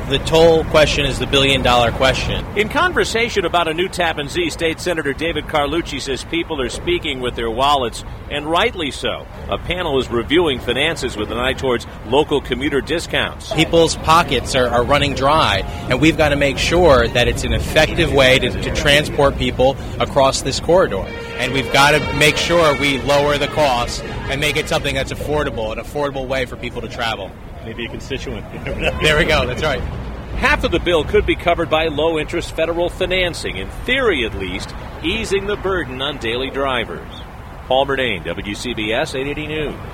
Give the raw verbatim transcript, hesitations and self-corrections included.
the toll question is the billion-dollar question. In conversation about a new Tappan Zee, State Senator David Carlucci says people are speaking with their wallets, and rightly so. A panel is reviewing finances with an eye towards local commuter discounts. People's pockets are, are running dry, and we've got to make sure that it's an effective way to, to transport people across this corridor. And we've got to make sure we lower the cost and make it something that's affordable, an affordable way for people to travel. Maybe a constituent. There we go, that's right. Half of the bill could be covered by low-interest federal financing, in theory at least, easing the burden on daily drivers. Paul Murnane, W C B S eight eighty News.